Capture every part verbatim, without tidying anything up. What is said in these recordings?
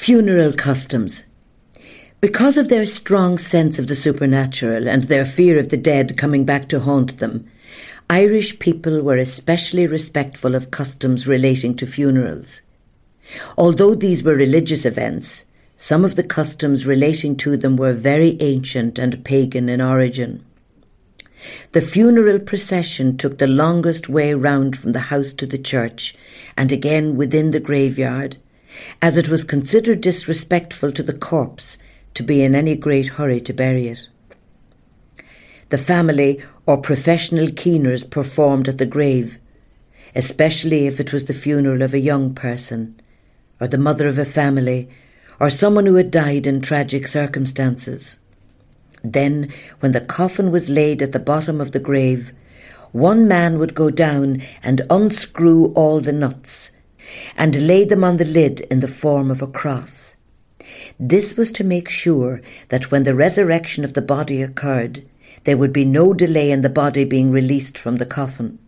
Funeral customs. Because of their strong sense of the supernatural and their fear of the dead coming back to haunt them, Irish people were especially respectful of customs relating to funerals. Although these were religious events, some of the customs relating to them were very ancient and pagan in origin. The funeral procession took the longest way round from the house to the church, and again within the graveyard, as it was considered disrespectful to the corpse to be in any great hurry to bury it. The family or professional keeners performed at the grave, especially if it was the funeral of a young person, or the mother of a family, or someone who had died in tragic circumstances. Then, when the coffin was laid at the bottom of the grave, one man would go down and unscrew all the nuts, and lay them on the lid in the form of a cross. This was to make sure that when the resurrection of the body occurred, there would be no delay in the body being released from the coffin.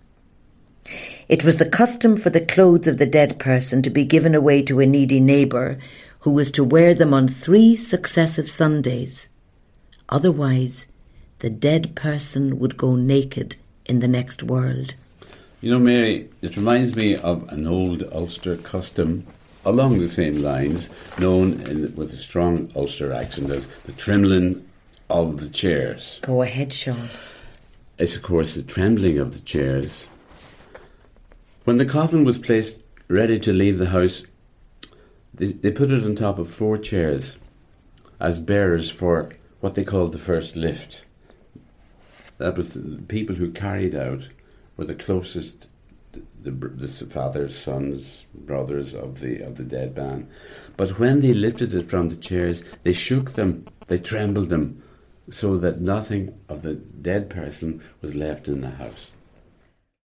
It was the custom for the clothes of the dead person to be given away to a needy neighbour, who was to wear them on three successive Sundays. Otherwise, the dead person would go naked in the next world. You know, Mary, it reminds me of an old Ulster custom along the same lines, known in, with a strong Ulster accent as the trembling of the chairs. Go ahead, Sean. It's, of course, the trembling of the chairs. When the coffin was placed ready to leave the house, they, they put it on top of four chairs as bearers for what they called the first lift. That was the people who carried out were the closest, the, the, the fathers, sons, brothers of the of the dead man. But when they lifted it from the chairs, they shook them, they trembled them, so that nothing of the dead person was left in the house.